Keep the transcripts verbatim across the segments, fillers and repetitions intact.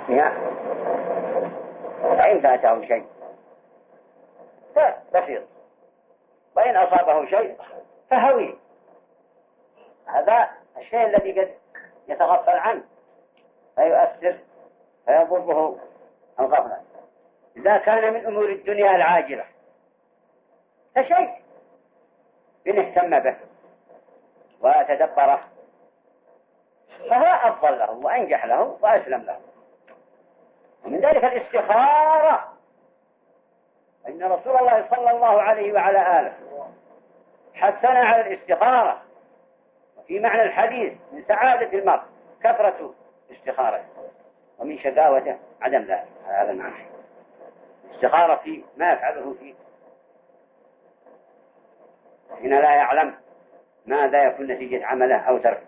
نعم. فإن فاته شيء فبسيط، وإن أصابه شيء فهوي. هذا الشيء الذي قد يتغفل عنه فيؤثر فيضره الغفلة. إذا كان من أمور الدنيا العاجلة فشيء إن اهتم به وتدبره فهو أفضل له وأنجح له وأسلم له. ومن ذلك الاستخارة، إن رسول الله صلى الله عليه وعلى آله حثنا على الاستخارة. وفي معنى الحديث من سعادة المرء كثرة استخارته، ومن شقاوته عدم ذلك. هذا المعنى. استخارة في ما يفعله فيه حين لا يعلم ماذا يكون نتيجة عمله أو تركه.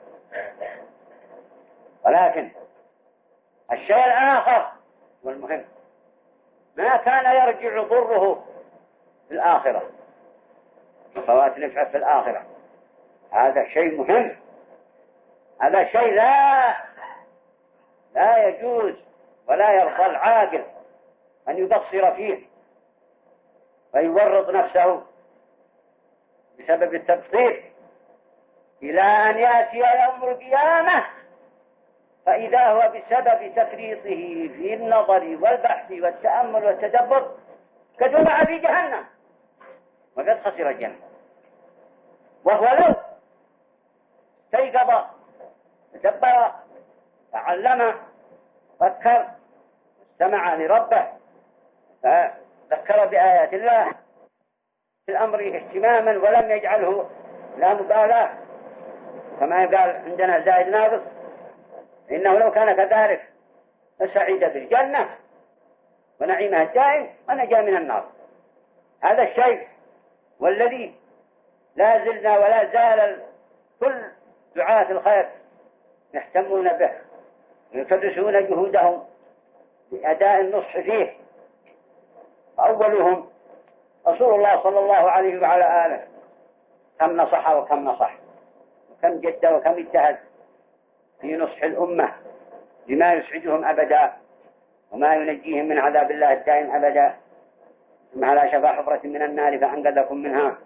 ولكن الشيء الآخر والمهم ما كان يرجع ضره في الآخرة وفوات نفعه في الآخرة، هذا شيء مهم. هذا شيء لا لا يجوز ولا يرضى العاقل أن يبصر فيه ويورط نفسه بسبب التبصير إلى أن يأتي يوم القيامة فإذا هو بسبب تفريطه في النظر والبحث والتأمل والتدبر قد وقع في جهنم وقد خسر الجنة. وهو لو استيقظ تدبر تعلم فكر استمع لربه فذكر بآيات الله في الأمر اهتماما ولم يجعله لا مبالاة كما يقال عندنا زائد ناقص، إنه لو كان كذلك لسعيد بالجنة ونعيمها الدائم ونجا من النار. هذا الشيء والذي لا زلنا ولا زال كل دعاة الخير يهتمون به ويكدسون جهودهم بأداء النصح فيه. فأولهم رسول الله صلى الله عليه وعلى آله، كم نصح وكم نصح وكم جد وكم اجتهد في نصح الأمة بما يسعدهم أبدا وما ينجيهم من عذاب الله الدائم أبدا. ثم على شفا حفرة من النار فأنقذكم منها.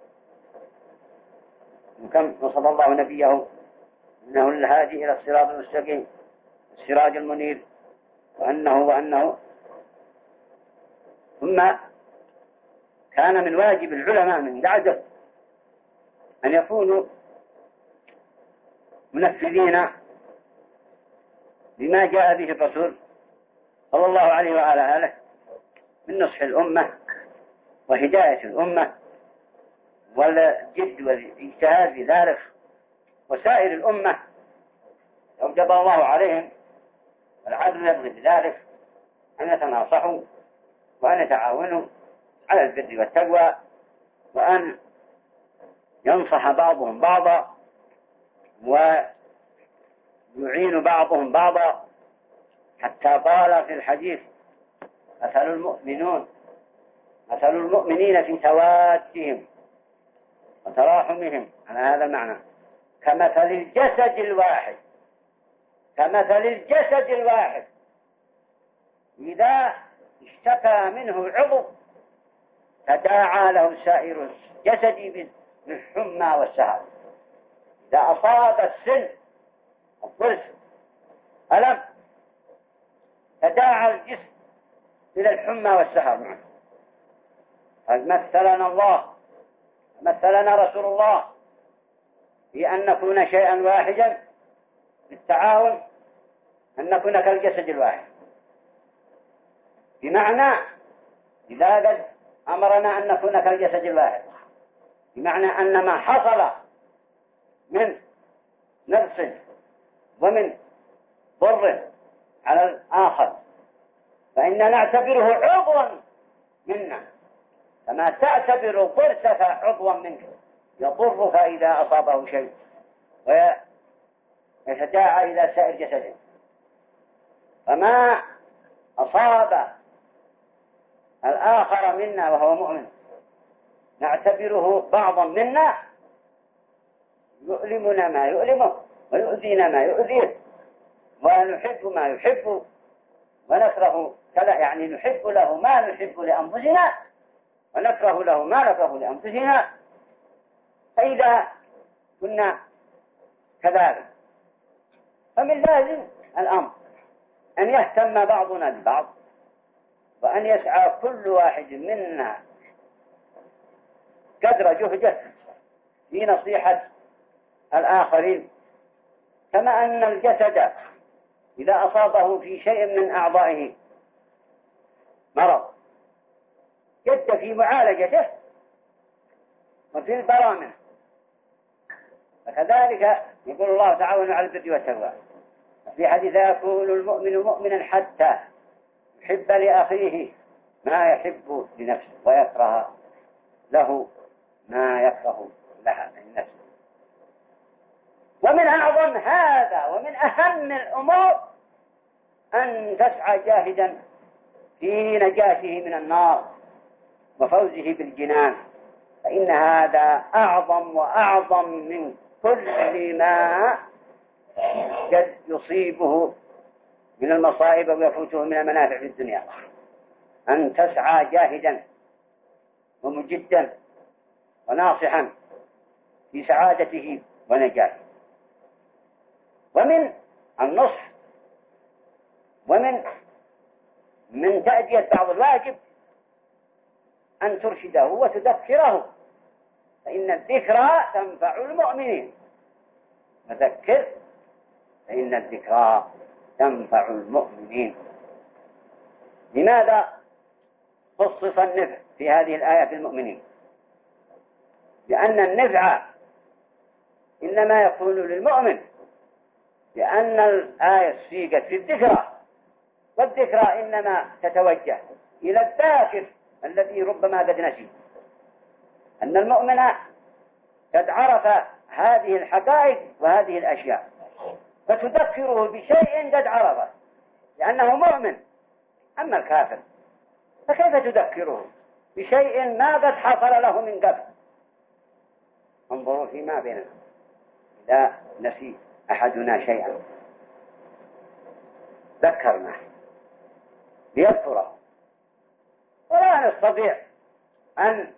وكم وصف الله نبيه إنه الهادي إلى الصراط المستقيم السراج المنير وأنه وأنه. ثم كان من واجب العلماء من بعده أن يكونوا منفذين بما جاء به الرسول صلى الله عليه وعلى آله من نصح الأمة وهداية الأمة والجد والاجتهاد في ذلك. وسائر الأمة أوجب الله عليهم والعدل يبغي بذلك أن يتناصحوا وأن يتعاونوا على البر والتقوى وأن ينصح بعضهم بعضا ويعين بعضهم بعضا. حتى قال في الحديث مثل المؤمنون مثل المؤمنين في توادهم وتراحمهم على هذا المعنى كمثل الجسد الواحد كمثل الجسد الواحد إذا اشتكى منه عضو تداعى له سائر الجسد بالحمى والسهر. إذا أصاب السن الضرس ألم تداعى الجسم إلى الحمى والسهر معه. قد مثلنا الله مثلنا رسول الله في أن نكون شيئا واحدا بالتعاون، أن نكون كالجسد الواحد، بمعنى إذا قد أمرنا أن نكون كالجسد الواحد بمعنى أن ما حصل من نقص ومن ضر على الآخر فإننا نعتبره عضوا منا كما تعتبر ضرسك عضوا منك يضرك إذا أصابه شيء ويتداعى إلى سائر جسده. فما أصاب الآخر منا وهو مؤمن نعتبره بعضا منا يؤلمنا ما يؤلمه ويؤذينا ما يؤذيه ونحب ما يحب ونكره كذا، يعني نحب له ما نحب لأنفسنا ونكره له ما نكره لأنفسنا. فإذا كنا كذلك فمن لازم الأمر أن يهتم بعضنا ببعض، وأن يسعى كل واحد منا قدر جهده في نصيحة الآخرين. كما أن الجسد إذا أصابه في شيء من أعضائه مرض جد في معالجته وفي البرامج، فكذلك يقول الله تعالى على البر والتقوى في حديث: يكون المؤمن مؤمنا حتى يحب لأخيه ما يحب لنفسه ويكره له ما يكره لها من نفسه. ومن أعظم هذا ومن أهم الأمور أن تسعى جاهدا في نجاته من النار وفوزه بالجنان، فإن هذا أعظم وأعظم من كل ما قد يصيبه من المصائب ويفوته من المنافع في الدنيا. أن تسعى جاهدا ومجدا وناصحا في سعادته ونجاته. ومن النصح ومن من تأدية بعض الواجب أن ترشده وتذكره، فإن الذكرى تنفع المؤمنين. فذكر فإن الذكرى تنفع المؤمنين. لماذا خصص النفع في هذه الآية في المؤمنين؟ لأن النفع إنما يكون للمؤمن، لأن الآية سيقت في الذكرى، والذكرى إنما تتوجه إلى الذاكر الذي ربما قد نسي. أن المؤمن قد عرف هذه الحقائق وهذه الأشياء فتذكره بشيء قد عرفه لأنه مؤمن. أما الكافر فكيف تذكره بشيء ما قد حصل له من قبل؟ انظروا فيما بيننا، إذا نسي أحدنا شيئا ذكرناه ليذكره، ولا نستطيع أن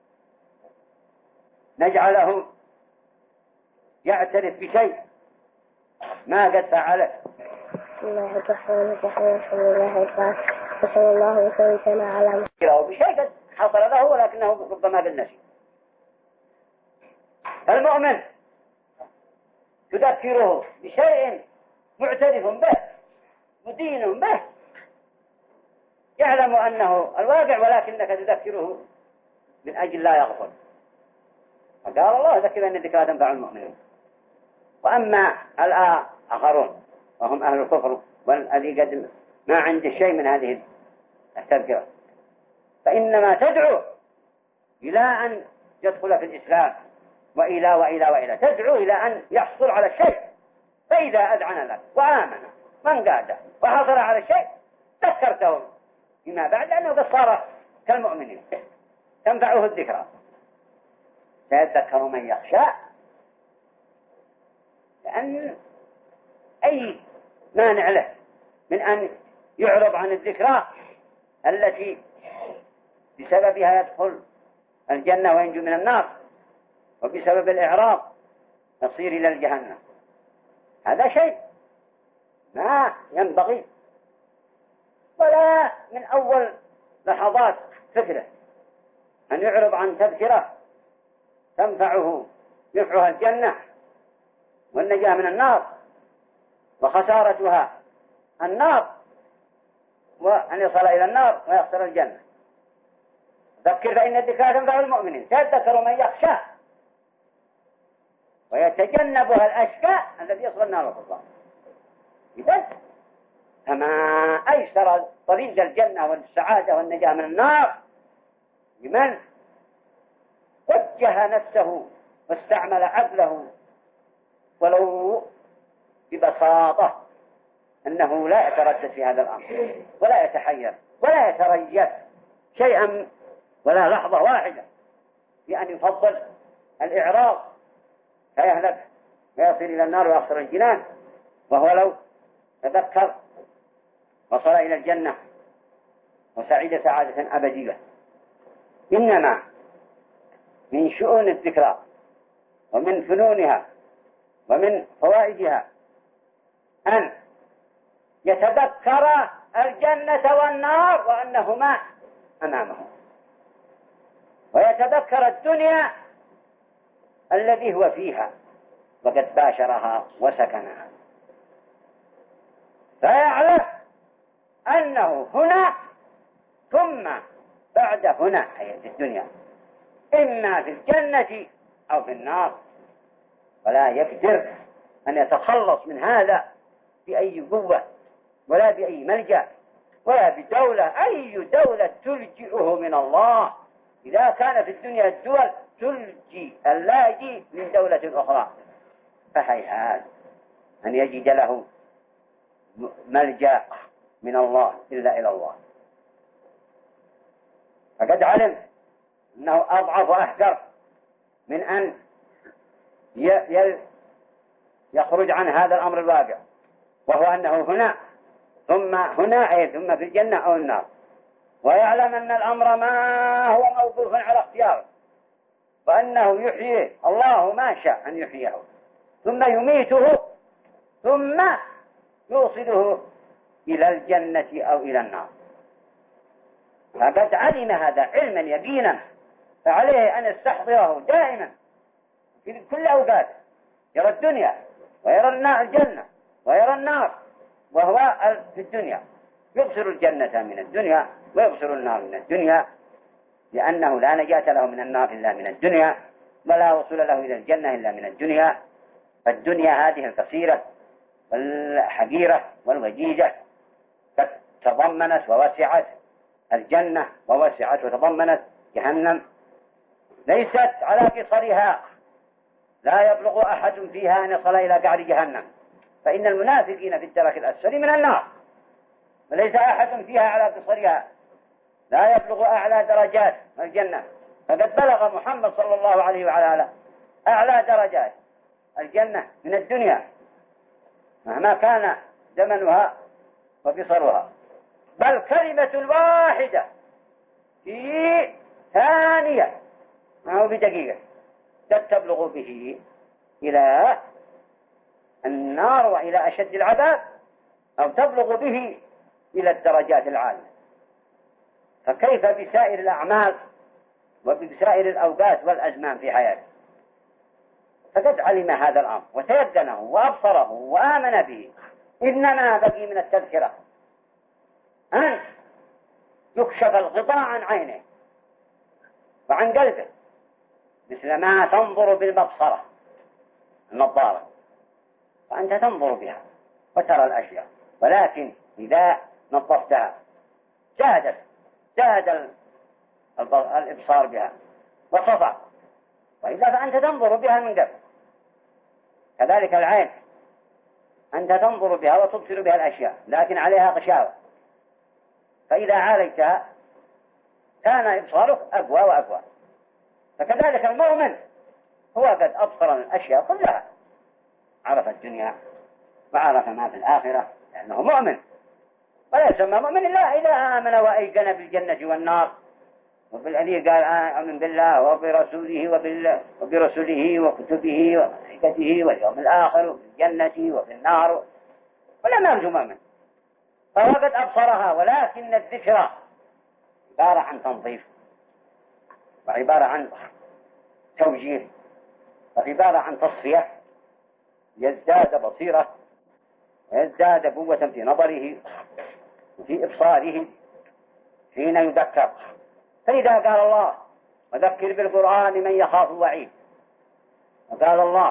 نجعله يعترف بشيء ما قد فعله. الله الرحمن الرحيم. الحمد لله وصلى الله وسلم على محمد. بشيء قد حصل له ولكنه ربما قد نسي. المؤمن تذكره بشيء معترف به مدين به يعلم أنه الواقع، ولكنك تذكره من أجل لا يغفل. فقال الله: ذكر أن الذكرى تنفع المؤمنين. وأما الآخرون وهم أهل الكفر والذي قد ما عنده شيء من هذه التذكرة فإنما تدعو إلى أن يدخل في الإسلام وإلى وإلى وإلى تدعو إلى أن يحصل على الشيء. فإذا أذعن لك وآمن من قاده وحصل على الشيء ذكرته فيما بعد أنه قد صار كالمؤمنين تنفعه الذكرى. سيذكر من يخشى، لأن أي مانع له من أن يعرض عن الذكرى التي بسببها يدخل الجنة وينجو من النار، وبسبب الإعراض يصير إلى الجهنم. هذا شيء ما ينبغي، ولا من أول لحظات فكرة أن يعرض عن تذكرة تنفعه ينفعها الجنة والنجاة من النار، وخسارتها النار وأن يصل إلى النار ويخسر الجنة. ذكر فإن الذكرى تنفع المؤمنين. سيذكر من يخشى ويتجنبها الأشقى الذي يصل النار والخسران. إذن كما أيسر طريق الجنة والسعادة والنجاة من النار لمن وجه نفسه واستعمل عقله ولو ببساطة، أنه لا يتردد في هذا الأمر ولا يتحير ولا يتريث شيئا ولا لحظة واحدة بأن يفضل الإعراض فيهلك ويصل إلى النار ويخسر الجنان. وهو لو تذكر وصل إلى الجنة وسعيد سعادة أبدية. إنما من شؤون الذكرى ومن فنونها ومن فوائدها أن يتذكر الجنة والنار وأنهما أمامه، ويتذكر الدنيا الذي هو فيها وقد باشرها وسكنها، فيعلم أنه هنا ثم بعد هنا أي في الدنيا، إما في الجنة أو في النار، ولا يقدر أن يتخلص من هذا بأي قوة ولا بأي ملجأ ولا بدولة. أي دولة تلجئه من الله؟ إذا كان في الدنيا الدول تلجي اللاجئ من دولة أخرى، فهيهات أن يجد له ملجأ من الله إلا إلى الله. فقد علم أنه أضعف وأحقر من أن يخرج عن هذا الأمر الواقع، وهو أنه هنا ثم هنا أي ثم في الجنة أو النار، ويعلم أن الأمر ما هو موقوف على اختياره، وأنه يحييه الله ما شاء أن يحييه ثم يميته ثم يوصله إلى الجنة أو إلى النار. فقد علم هذا علما يقينا، فعليه أن يستحضره دائما في كل أوقات، يرى الدنيا ويرى الجنة ويرى النار، وهو في الدنيا يبصر الجنة من الدنيا ويبصر النار من الدنيا، لأنه لا نجاة له من النار إلا من الدنيا، ولا وصول له إلى الجنة إلا من الدنيا. فالدنيا هذه القصيرة والحقيرة والوجيزة قد تضمنت ووسعت الجنة ووسعت وتضمنت جهنم، ليست على قصرها، لا يبلغ أحد فيها أن يصل إلى قعر جهنم، فإن المنافقين في الدرك الأسفل من النار، وليس أحد فيها على قصرها، لا يبلغ أعلى درجات الجنة. فقد بلغ محمد صلى الله عليه وعلى آله أعلى درجات الجنة من الدنيا مهما كان زمنها وقصرها، بل كلمة واحدة في ثانية ما هو بدقيقة قد تبلغ به إلى النار وإلى أشد العذاب، أو تبلغ به إلى الدرجات العالية. فكيف بسائر الأعمال وبسائر الأوقات والأزمان في حياته؟ فقد علم هذا الأمر وتيقنه وأبصره وآمن به. إنما بقي من التذكرة أن يكشف الغطاء عن عينه وعن قلبه، مثل ما تنظر بالمبصرة النظارة، فأنت تنظر بها وترى الأشياء، ولكن إذا نظفتها زادت زاد الإبصار بها وصفى، وإذا فأنت تنظر بها من قبل. كذلك العين أنت تنظر بها وتبصر بها الأشياء، لكن عليها غشاوة، فإذا عالجتها كان إبصارك أقوى وأقوى. فكذلك المؤمن هو قد أبصر الأشياء كلها، عرف الدنيا وعرف ما في الآخرة، لأنه مؤمن، ولا يسمى مؤمن إلا إذا آمن وأيقن بالجنة والنار وبالذي قال آمن بالله وبرسوله وبرسوله وكتبه وملائكته واليوم الآخر وفي الجنة وفي النار، ولا ما يرجو مؤمن، فهو قد أبصرها. ولكن الذكرى عبارة عن تنظيف، وعبارة عن توجيه، وعبارة عن تصفية، يزداد بصيرة ويزداد قوة في نظره وفي إبصاره حين يذكر. فإذا قال الله وذكر بالقرآن من يخاف وعيد، وقال الله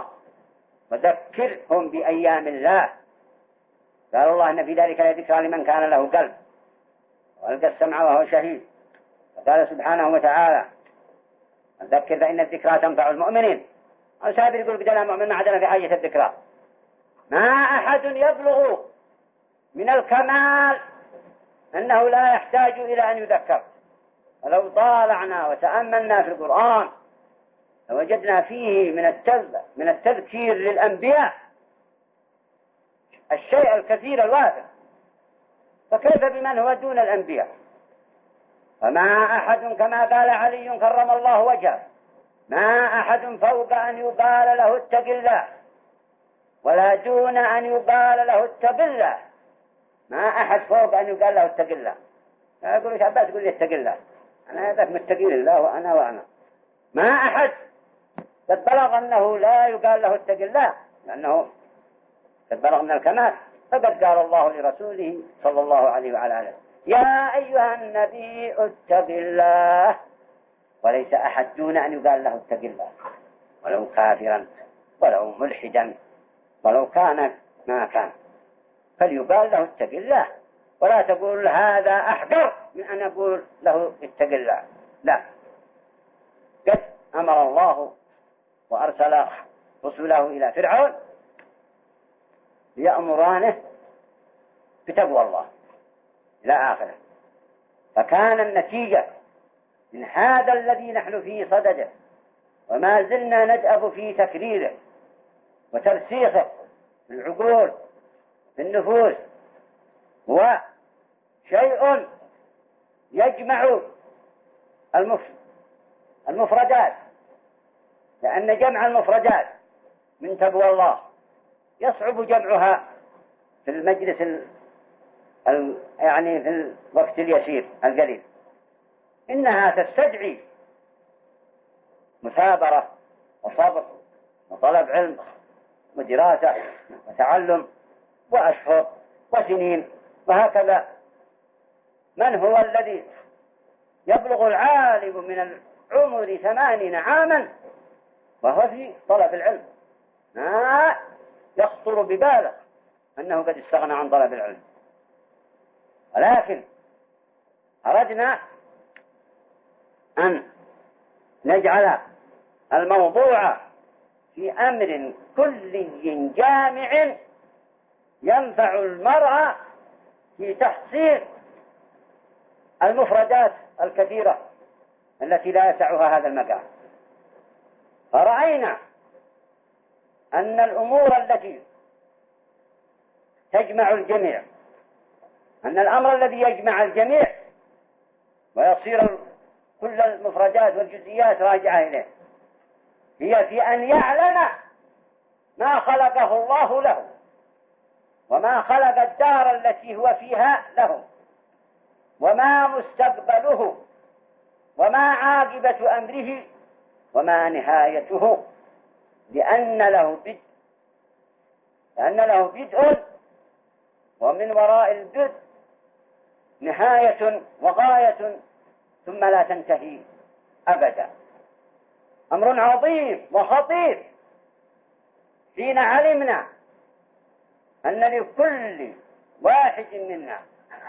وذكرهم بأيام الله، قال الله إن في ذلك لذكرى لمن كان له قلب وألقى السمع وهو شهيد. وقال سبحانه وتعالى وذكر فإن الذكرى تنفع المؤمنين. وسابر يقول بدنا مؤمن ما عدنا في حاجة الذكرى، ما أحد يبلغ من الكمال أنه لا يحتاج إلى أن يذكر. ولو طالعنا وتأملنا في القرآن لوجدنا فيه من من التذكير للأنبياء الشيء الكثير الوافر. فكيف بمن هو دون الأنبياء؟ فما أحد كما قال علي كرم الله وجهه ما أحد فوق أن يقال له اتق الله ولا دون أن يقال له اتق الله. ما أحد فوق أن يقال له اتق الله. يقول لك عباس يقول لي اتق الله، أنا هذاك متقين الله وأنا وأنا. ما أحد قد بلغ أنه لا يقال له اتق الله لأنه قد بلغ من الكمال. فقد قال الله لرسوله صلى الله عليه وعلى آله يا أيها النبي اتق الله، وليس أحد دون أن يقال له اتق الله ولو كافرا ولو ملحدا ولو كان ما كان، فليقال له اتق الله، ولا تقول هذا أحقر من أن يقول له اتق الله. لا، قد أمر الله وأرسل رسوله إلى فرعون ليأمرانه بتقوى الله إلى آخره. فكان النتيجة من هذا الذي نحن فيه صدده وما زلنا ندأب في تكريره وترسيخه في العقول في النفوس هو شيء يجمع المفردات، لأن جمع المفردات من تقوى الله يصعب جمعها في المجلس ال... ال... يعني في الوقت اليسير القليل. إنها تستدعي مثابرة وصبر وطلب علم ودراسة وتعلم وأشهر وسنين وهكذا. من هو الذي يبلغ العالم من العمر ثمانين عاما وهو في طلب العلم؟ ما يخطر بباله أنه قد استغنى عن طلب العلم. ولكن أردنا أن نجعل الموضوع في أمر كلي جامع ينفع المرء في تحصيل المفردات الكثيرة التي لا يسعها هذا المجال. فرأينا أن الأمور التي تجمع الجميع، أن الأمر الذي يجمع الجميع ويصير كل المفردات والجزئيات راجعة إليه هي في أن يعلم ما خلقه الله له وما خلق الدار التي هو فيها له وما مستقبله وما عاقبة أمره وما نهايته، لأن له بدء لأن له بدء ومن وراء البدء نهاية وغاية ثم لا تنتهي أبدا. أمر عظيم وخطير حين علمنا أن لكل واحد منا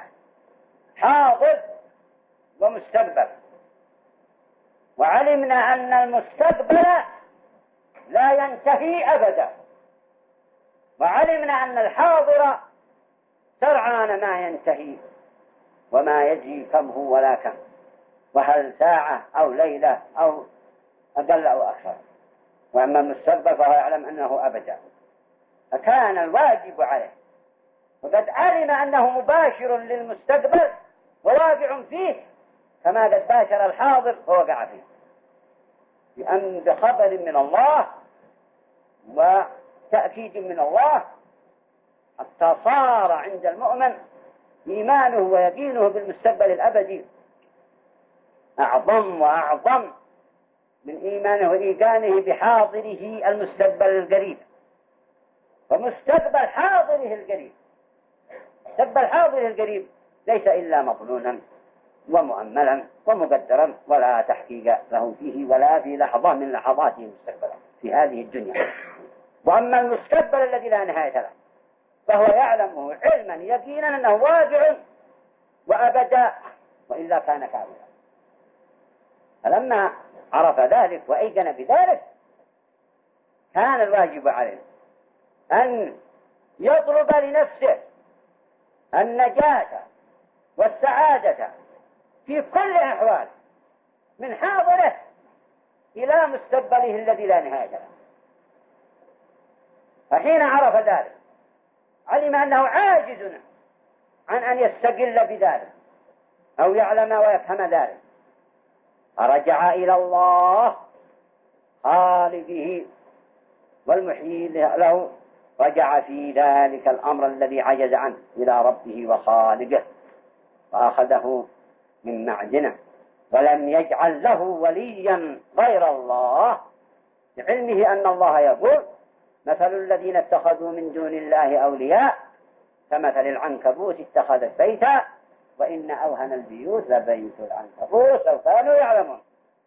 حاضر ومستقبل، وعلمنا أن المستقبل لا ينتهي أبدا، وعلمنا أن الحاضر سرعان ما ينتهي وما يجري كم هو ولا كم، وهل ساعة أو ليلة أو أقل أو أكثر. وأما المستقبل فهو يعلم أنه أبدا. فكان الواجب عليه وقد علم أنه مباشر للمستقبل وواقع فيه كما قد باشر الحاضر ووقع فيه، بأن بخبر من الله وتأكيد من الله حتى صار عند المؤمن إيمانه ويقينه بالمستقبل الأبدي أعظم وأعظم من إيمانه وإيقانه بحاضره المستقبل القريب ومستقبل حاضره القريب. مستقبل حاضره القريب ليس إلا مظنونا ومؤملا ومقدرا ولا تحقيق له فيه ولا في لحظة من لحظاته مستقبلا في هذه الدنيا. وأما المستقبل الذي لا نهاية له فهو يعلمه علما يقينا أنه واقع وأبدا وإلا كان كاذبا. فلما عرف ذلك وأيقن بذلك كان الواجب عليه أن يطلب لنفسه النجاة والسعادة في كل أحوال من حاضره إلى مستقبله الذي لا نهاية له. فحين عرف ذلك علم أنه عاجز عن أن يستقل بذلك أو يعلم ويفهم ذلك، فرجع إلى الله خالقه والمحيي له، رجع في ذلك الأمر الذي عجز عنه إلى ربه وخالقه، فأخذه من معدنه، ولم يجعل له وليا غير الله، لعلمه أن الله يقول: مثل الذين اتخذوا من دون الله أولياء كمثل العنكبوت اتخذت بيتا وإن أوهن البيوت لبيت العنكبوت لو كانوا يعلمون.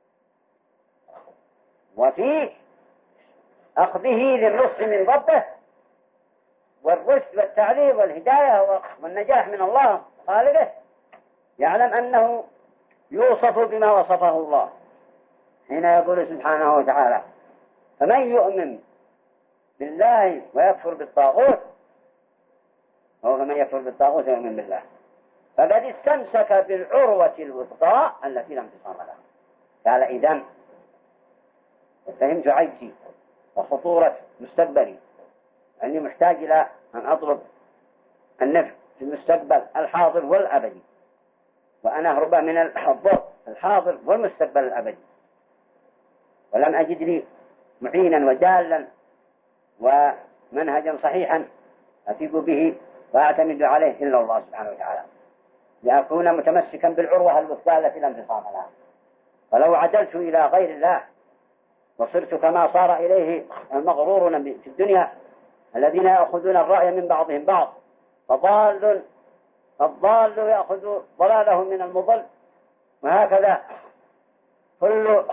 وفي أخذه للنصح من ربه والرشد والتعليم والهداية والنجاح من الله خالقه، يعلم أنه يوصف بما وصفه الله حين يقول سبحانه وتعالى: فمن يؤمن بالله ويكفر بالطاغوت، أو فمن يكفر بالطاغوت ويؤمن بالله فقد استمسك بالعروة الوثقى التي لا انفصام لها. قال: إذن فهمت عجزي وخطورة مستقبلي، أني محتاج إلى أن أطلب النفع في المستقبل الحاضر والأبدي، وأن أهرب من الضر الحاضر والمستقبل الأبدي، ولم أجد لي معينا ودالا ومنهجا صحيحا أثق به وأعتمد عليه إلا الله سبحانه وتعالى، لأكون متمسكا بالعروة الوثقى التي لا انفصام لها. ولو عدلت إلى غير الله وصرت كما صار إليه المغرورون في الدنيا الذين يأخذون الرأي من بعضهم بعض، فضال الضال يأخذ ضلاله من المضل، وهكذا كل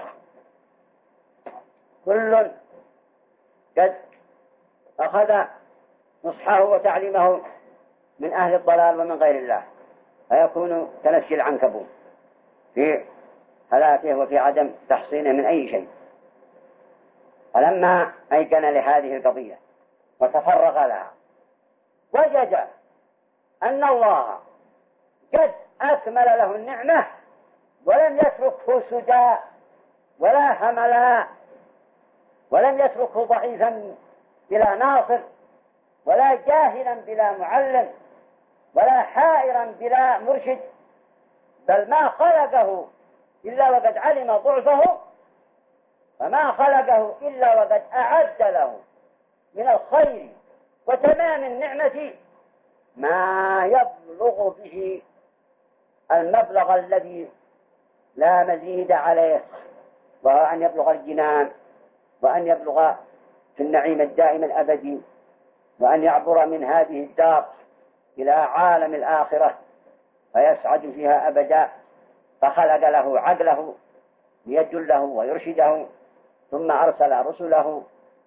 كل قد أخذ نصحه وتعليمه من أهل الضلال ومن غير الله، فيكون كنسج العنكبوت في هلاكه وفي عدم تحصينه من أي شيء. فلما أيقن لهذه القضية وتفرغ لها وجد أن الله قد أكمل له النعمة ولم يتركه سدى ولا هملا، ولم يتركه ضعيفا بلا ناصر، ولا جاهلا بلا معلم، ولا حائرا بلا مرشد، بل ما خلقه إلا وقد علم ضعفه، فما خلقه إلا وقد أعد له من الخير وتمام النعمة ما يبلغ به المبلغ الذي لا مزيد عليه، وهو أن يبلغ الجنان، وأن يبلغ في النعيم الدائم الأبدي، وأن يعبر من هذه الدار إلى عالم الآخرة فيسعد فيها أبدا. فخلق له عقله ليدله ويرشده، ثم أرسل رسله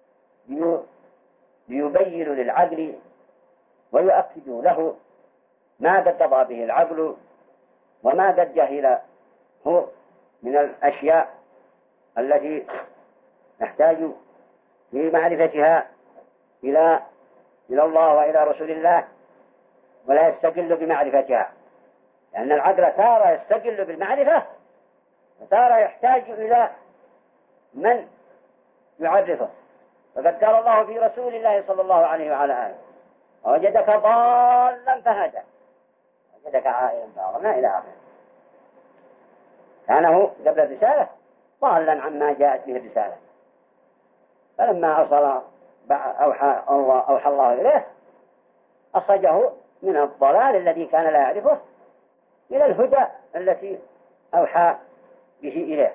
ليبين للعقل ويؤكدوا له ما قد قضى به العقل وما قد جهله من الأشياء التي نحتاج في معرفتها إلى إلى الله وإلى رسول الله، ولا يستقل بمعرفتها، لأن العقل تارة يستقل بالمعرفة وتارة يحتاج إلى من يعرفه. فقد قال الله في رسول الله صلى الله عليه وعلى آله: ووجدك ضالا فهدى وجدك عائلا فأغنى إلى آخره. كانه قبل الرسالة ضالا عما جاءت به الرسالة، فلما أرسل أوحى الله, أوحى الله إليه أخرجه من الضلال الذي كان لا يعرفه إلى الهدى التي أوحى به إليه.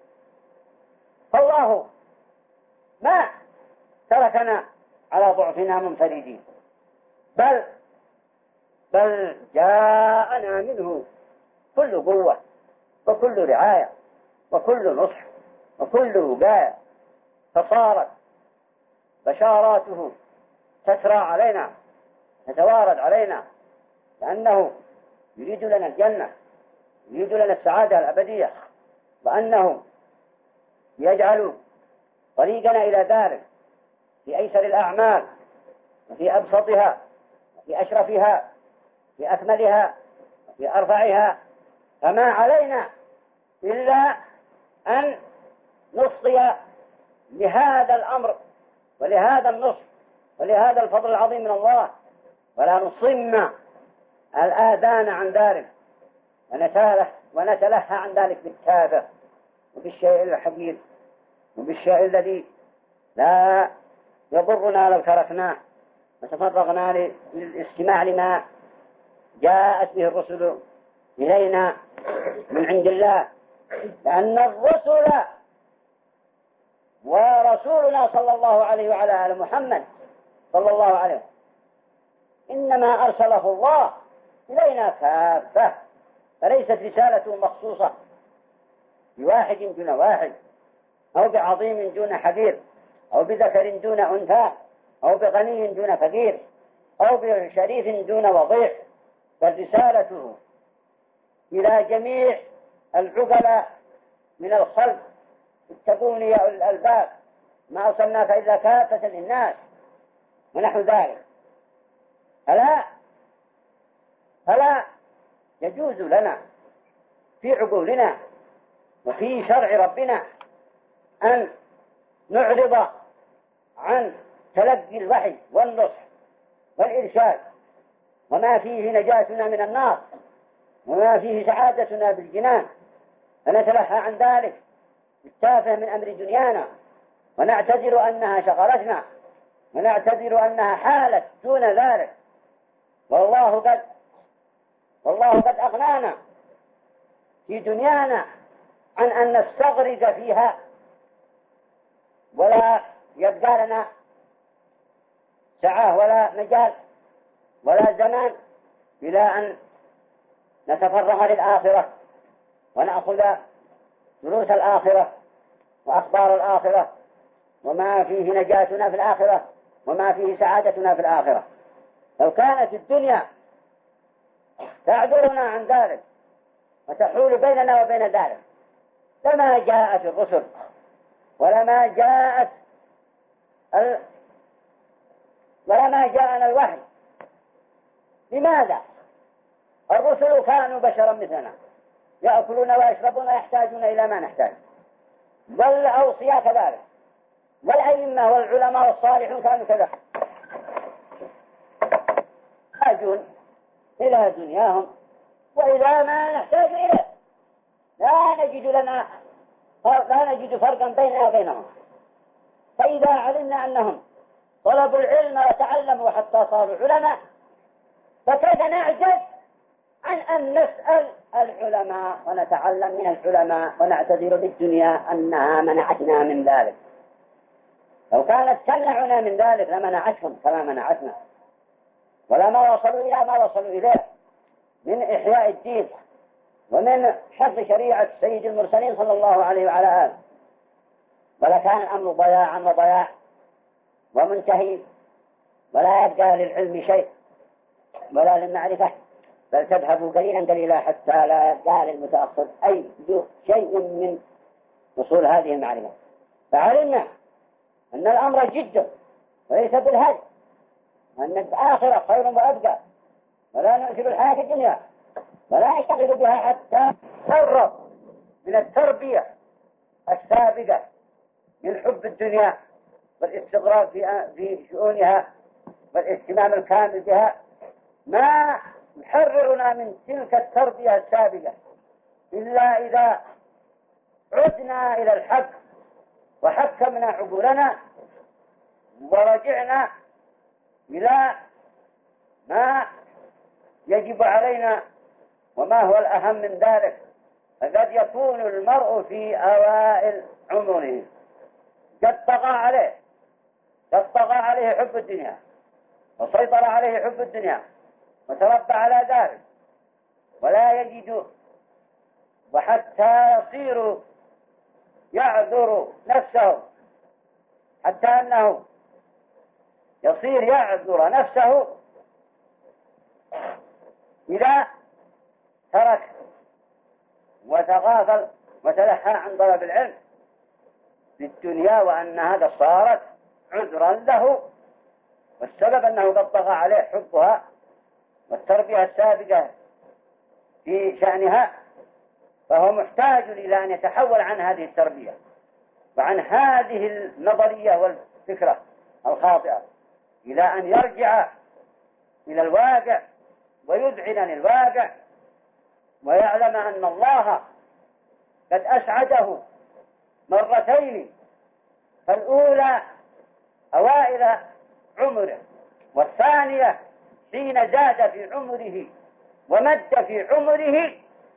فالله ما تركنا على ضعفنا منفردين، بل بل جاءنا منه كل قوة وكل رعاية وكل نصح وكل وقاية، فصارت بشاراته تترى علينا تتوارد علينا، لأنه يريد لنا الجنة، يريد لنا السعادة الأبدية، وأنه يجعل طريقنا إلى ذلك في أيسر الأعمال وفي أبسطها وفي أشرفها في أكملها وفي أرفعها. فما علينا إلا أن نصغي لهذا الأمر ولهذا النصر ولهذا الفضل العظيم من الله، ولا نصم الآذان عن ذلك ونتلهى عن ذلك بالتافه وبالشيء الحقير وبالشيء الذي لا يضرنا لو تركناه وتفرغنا للاستماع لما جاءت به الرسل إلينا من عند الله. لأن الرسل ورسولنا صلى الله عليه وعلى آله محمد صلى الله عليه إنما أرسله الله إلينا كافة، فليست رسالته مخصوصة بواحد دون واحد أو بعظيم دون حقير أو بذكر دون أنثى أو بغني دون فقير أو بشريف دون وضيع، بل رسالته إلى جميع العقلاء من الخلق اتقون يا أولي الألباب ما أرسلناك إلا كافة للناس ونحو ذلك. فلا فلا يجوز لنا في عقولنا وفي شرع ربنا أن نعرض عن تلقي الوحي والنصح والإرشاد وما فيه نجاتنا من النار وما فيه سعادتنا بالجنان، فنتلهى عن ذلك بالتافه من أمر دنيانا ونعتذر أنها شغلتنا ونعتذر أنها حالت دون ذلك، والله قد والله قد أغنانا في دنيانا عن أن نستغرق فيها ولا يبقى لنا ساعة ولا مجال ولا زمان إلى أن نتفرغ للآخرة ونأخذ دروس الآخرة وأخبار الآخرة وما فيه نجاتنا في الآخرة وما فيه سعادتنا في الآخرة. لو كانت الدنيا تعذرنا عن ذلك وتحول بيننا وبين ذلك لما جاءت الرسل ولما جاءت ال... ولما جاءنا الوحي. لماذا؟ الرسل كانوا بشرا مثلنا يأكلون ويشربون ويحتاجون إلى ما نحتاج، والأوصياء كذلك، والأئمة والعلماء والصالحون كانوا كذلك يحتاجون إلى دنياهم وإلى ما نحتاج إليه. لا نجد لنا لا نجد فرقا بيننا وبينهم. فإذا علمنا أنهم طلبوا العلم وتعلموا حتى صاروا علماء فكيف نعجز عن أن نسأل العلماء ونتعلم من العلماء ونعتذر بالدنيا أنها منعتنا من ذلك؟ لو كانت تمنعنا من ذلك لمنعتهم كما منعتنا ولما وصلوا إلى ما وصلوا إليه من إحياء الدين ومن حفظ شريعة سيد المرسلين صلى الله عليه وعلى آله، ولكان الأمر ضياعا وضياع ومنتهي ولا يبقى للعلم شيء ولا للمعرفة، بل تذهب قليلا قليلا حتى لا يبقى للمتأخر أي شيء من وصول هذه المعرفة. فعلمنا أن الأمر جد وليس بالهدي وأن الآخرة خير وأبقى ولا نؤثر الحياة الدنيا ولا يشتغل بها حتى تفرغ من التربية السابقة من حب الدنيا والاستغراق في شؤونها والاهتمام الكامل بها ما يحررنا من تلك التربية السابقة إلا إذا عدنا إلى الحق وحكمنا عقولنا ورجعنا إلى ما يجب علينا وما هو الأهم من ذلك. فقد يكون المرء في أوائل عمره قد طغى عليه قد طغى عليه حب الدنيا وسيطر عليه حب الدنيا وتربى على ذلك ولا يجد وحتى يصير يعذر نفسه حتى أنه يصير يعذر نفسه إذا ترك وتغافل وتلهى عن طلب العلم في الدنيا، وأن هذا صارت عذرا له، والسبب أنه قد طغى عليه حبها والتربية السابقة في شأنها، فهو محتاج إلى أن يتحول عن هذه التربية وعن هذه النظرية والفكرة الخاطئة إلى أن يرجع إلى الواقع ويذعن عن الواقع، ويعلم أن الله قد أسعده مرتين، فالأولى أوائل عمره، والثانية حين زاد في عمره ومد في عمره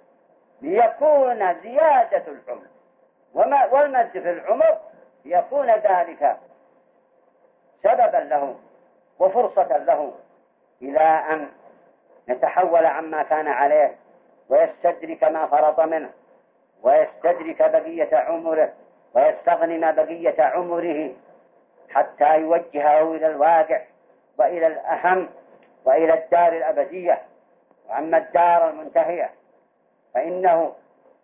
ليكون زيادة العمر والمد في العمر ليكون ذلك سببا له وفرصة له إلى أن يتحول عما كان عليه ويستدرك ما فرط منه ويستدرك بقية عمره ويستغنم بقية عمره حتى يوجهه إلى الواقع وإلى الأهم وإلى الدار الأبدية. وأما الدار المنتهية فإنه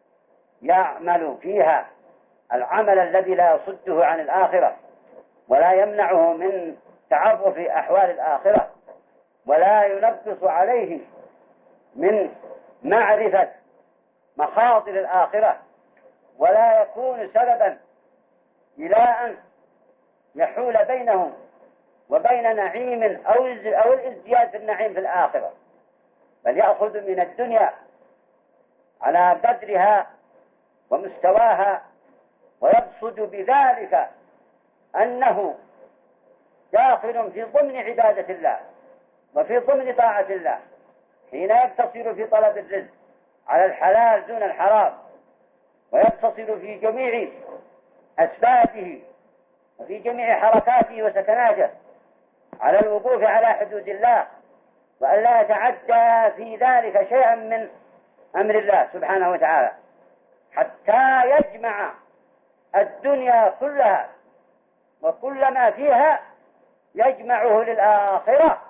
يعمل فيها العمل الذي لا يصده عن الآخرة ولا يمنعه من تعرف أحوال الآخرة ولا ينبص عليه من معرفة مخاطر الآخرة، ولا يكون سببا إلى أن يحول بينه وبين نعيم أو أو الازدياد في النعيم في الآخرة، بل يأخذ من الدنيا على قدرها ومستواها، ويقصد بذلك أنه داخل في ضمن عبادة الله وفي ضمن طاعة الله حين يقتصر في طلب الرزق على الحلال دون الحرام، ويقتصر في جميع أسبابه وفي جميع حركاته وسكناته على الوقوف على حدود الله، وأن لا يتعدى في ذلك شيئا من أمر الله سبحانه وتعالى، حتى يجمع الدنيا كلها وكل ما فيها يجمعه للآخرة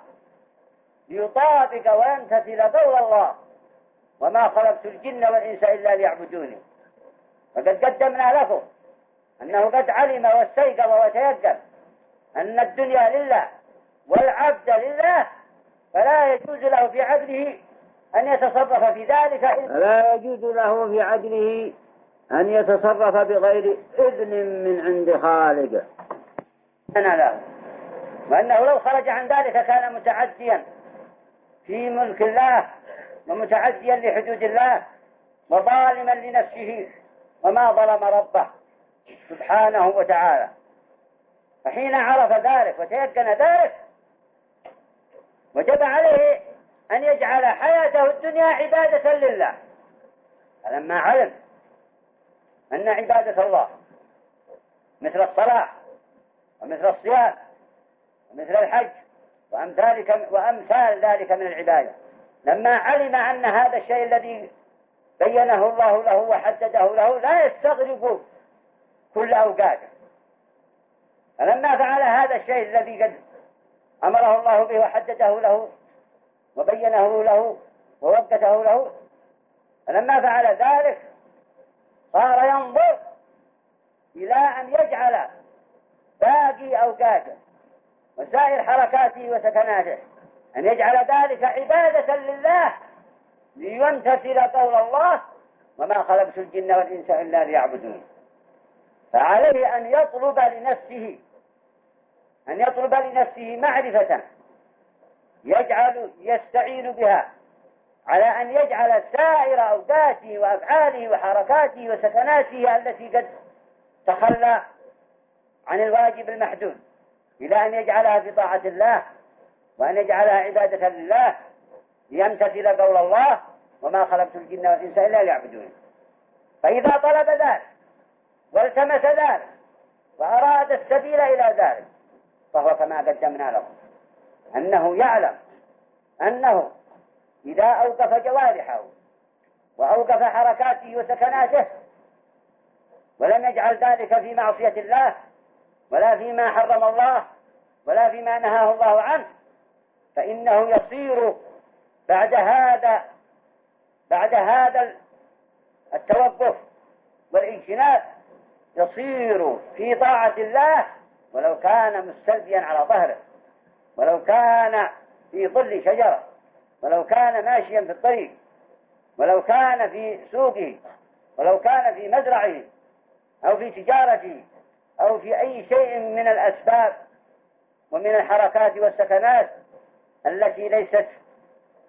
ليطابق ويمتثل قول الله: وما خلقت الجن والإنس إلا ليعبدوني. فقد قدمنا لكم أنه قد علم واستيقظ وتيقن أن الدنيا لله والعبد لله، فلا يجوز له في عدله أن يتصرف في ذلك لا يجوز له في عدله أن يتصرف بغير إذن من عند خالقه أنا له، وأنه لو خرج عن ذلك كان متعديا في ملك الله ومتعديا لحدود الله وظالما لنفسه وما ظلم ربه سبحانه وتعالى. فحين عرف ذلك وتيقن ذلك وجب عليه أن يجعل حياته الدنيا عبادة لله. فلما علم أن عبادة الله مثل الصلاة ومثل الصيام ومثل الحج وأمثال وأمثال ذلك من العبادة، لما علم أن هذا الشيء الذي بينه الله له وحدده له لا يستغرق كل أوقاته، فلما فعل هذا الشيء الذي قد أمره الله به وحدده له وبينه له ووقته له، فلما فعل ذلك صار ينظر إلى أن يجعل باقي أوقاته وسائر حركاته وسكناته أن يجعل ذلك عبادة لله ليمتثل قول الله: وما خلقت الجن والإنس إلا ليعبدون. فعليه أن يطلب لنفسه أن يطلب لنفسه معرفة يجعل يستعين بها على أن يجعل سائر أوقاته وأفعاله وحركاته وسكناته التي قد تخلى عن الواجب المحدود إلى أن يجعلها في طاعة الله وأن يجعلها عبادة لله ليمتثل قول الله: وما خلقت الجن والإنس إلا ليعبدون. فإذا طلب ذلك والتمس ذلك وأراد السبيل إلى ذلك فهو كما قدمنا له أنه يعلم أنه إذا أوقف جوارحه وأوقف حركاته وسكناته ولم يجعل ذلك في معصية الله ولا فيما حرم الله ولا فيما نهاه الله عنه، فإنه يصير بعد هذا بعد هذا التوقف والاجتناب يصير في طاعة الله، ولو كان مستلقيا على ظهره، ولو كان في ظل شجرة، ولو كان ماشيا في الطريق، ولو كان في سوقه، ولو كان في مزرعه أو في تجارته أو في أي شيء من الأسباب ومن الحركات والسكنات التي ليست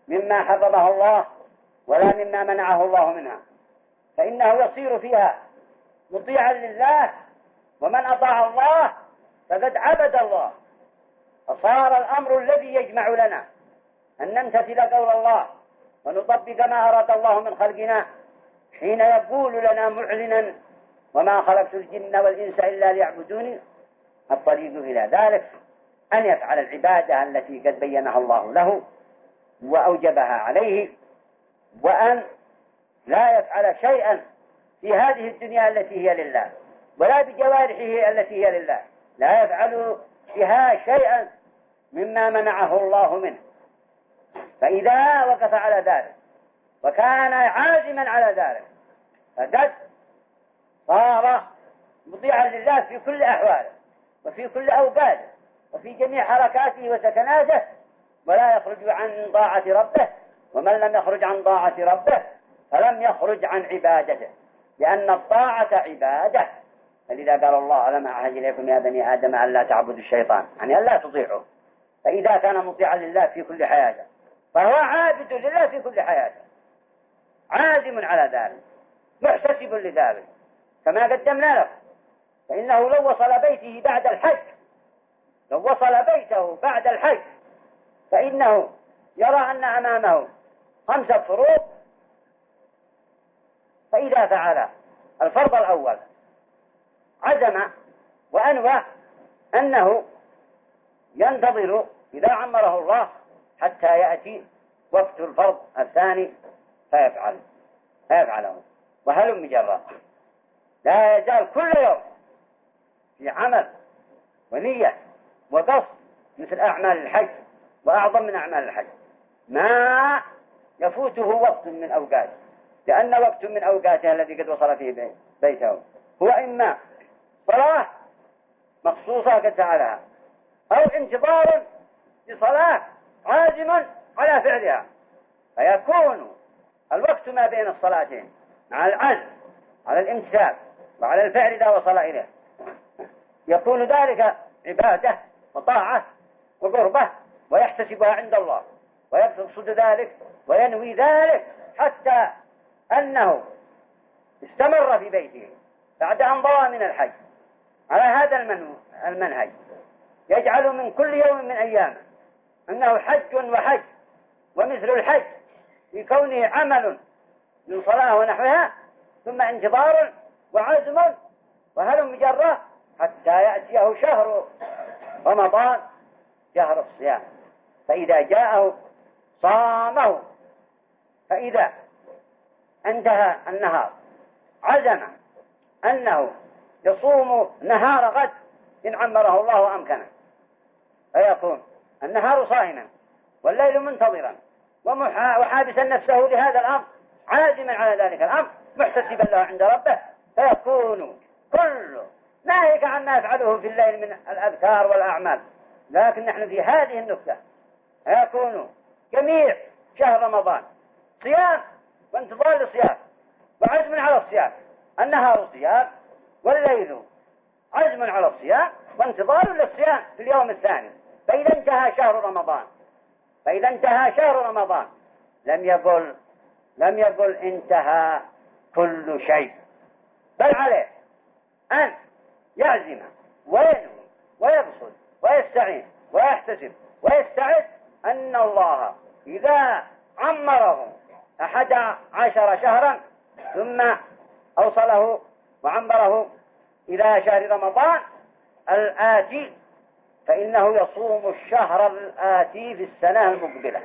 مما حرمه الله ولا مما منعه الله منها، فإنه يصير فيها مطيعا لله، ومن أطاع الله فقد عبد الله. فصار الأمر الذي يجمع لنا أن نمتثل قول الله ونطبق ما أراد الله من خلقنا حين يقول لنا معلنا وما خلقت الجن والإنس إلا ليعبدوني. الطريق إلى ذلك أن يفعل العبادة التي قد بينها الله له وأوجبها عليه، وأن لا يفعل شيئا في هذه الدنيا التي هي لله، ولا بجوارحه التي هي لله، لا يفعل بها شيئا مما منعه الله منه. فإذا وقف على ذلك وكان عازما على ذلك فقد صار مطيعا لله في كل أحواله وفي كل أوقاته وفي جميع حركاته وسكناته، ولا يخرج عن طاعة ربه. ومن لم يخرج عن طاعة ربه فلم يخرج عن عبادته، لأن الطاعة عبادة. فلذا قال الله: ألم أعهد إليكم يا بني آدم أن لا تعبدوا الشيطان، يعني أن لا تطيعوا. فإذا كان مطيعا لله في كل حياته فهو عابد لله في كل حياته، عازم على ذلك، محتسب لذلك كما قدمنا له. فإنه لو وصل بيته بعد الحج لو وصل بيته بعد الحج فإنه يرى أن أمامه خمسة فروض، فإذا فعل الفرض الأول عزم وأنوى أنه ينتظر إذا عمره الله حتى يأتي وقت الفرض الثاني فيفعل فيفعله. وهلم جرا، لا يزال كل يوم في عمل ونية وقصد مثل أعمال الحج وأعظم من أعمال الحج، ما يفوته وقت من أوقاته، لأن وقت من أوقاته الذي قد وصل فيه بيته هو إما صلاة مخصوصة قد فعلها أو انتظار لصلاة عازم على فعلها، فيكون الوقت ما بين الصلاتين مع العزم على الامتثال وعلى الفعل إذا وصل إليه، يكون ذلك عبادة وطاعة وقربة ويحتسبها عند الله ويقصد ذلك وينوي ذلك، حتى أنه استمر في بيته بعد أن ضوى من الحج على هذا المنهج، يجعل من كل يوم من أيامه أنه حج وحج ومثل الحج في كونه عمل من صلاة ونحوها، ثم انتظار وعزم وهلم جرة حتى يأتيه شهر رمضان، شهر الصيام، فإذا جاءه صامه. فإذا انتهى النهار عزم أنه يصوم نهار غد إن عمره الله وأمكنه، فيكون النهار صائما والليل منتظرا وحابسا نفسه لهذا الأمر، عازما على ذلك الأمر، محتسبا له عند ربه، فيكون كل ناهيك عما يفعله في الليل من الأذكار والأعمال. لكن نحن في هذه النكتة يكون جميع شهر رمضان صيام وانتظار للصيام وعزم على الصيام، النهار صيام والليل عزم على الصيام وانتظار للصيام في اليوم الثاني. فإذا انتهى شهر رمضان فإذا انتهى شهر رمضان لم يقل لم يقل انتهى كل شيء، بل عليه أن يعزم وينوي ويقصد ويستعين ويحتسب ويستعد أن الله إذا عمره أحد عشر شهرا ثم أوصله وعمره إلى شهر رمضان الآتي فإنه يصوم الشهر الآتي في السنة المقبلة،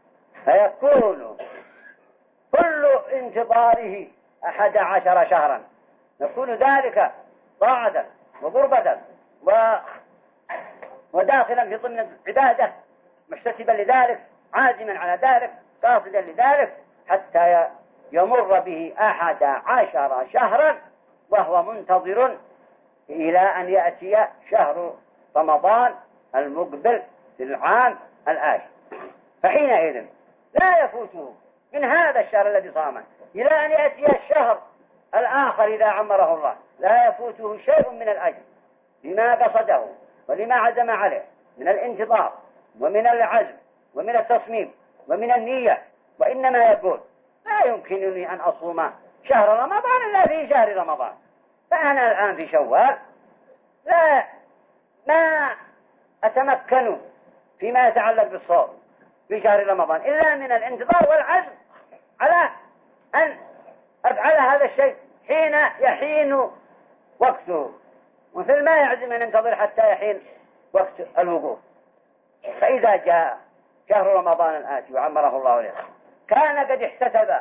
فيكون كل انتظاره أحد عشر شهرا، يكون ذلك طاعة وقربة وداخلا في ضمن عبادة، محتسبا لذلك، عازما على ذلك، قاصدا لذلك، حتى يمر به أحد عشر شهرا وهو منتظر إلى أن يأتي شهر رمضان المقبل في العام الآتي. فحينئذ لا يفوته من هذا الشهر الذي صامه إلى أن يأتي الشهر الآخر إذا عمره الله، لا يفوته شيء من الأجر لما قصده ولما عزم عليه من الانتظار ومن العزم ومن التصميم ومن النية. وإنما يقول لا يمكنني أن أصوم شهر رمضان إلا في شهر رمضان، فأنا الآن في شوال لا ما أتمكن فيما يتعلق بالصوم في شهر رمضان إلا من الانتظار والعزم على أن أفعل هذا الشيء حين يحين وقته، مثل ما يعزم أن ينتظر حتى يحين وقت الوقوف. فإذا جاء شهر رمضان الآتي وعمره الله له كان قد احتسب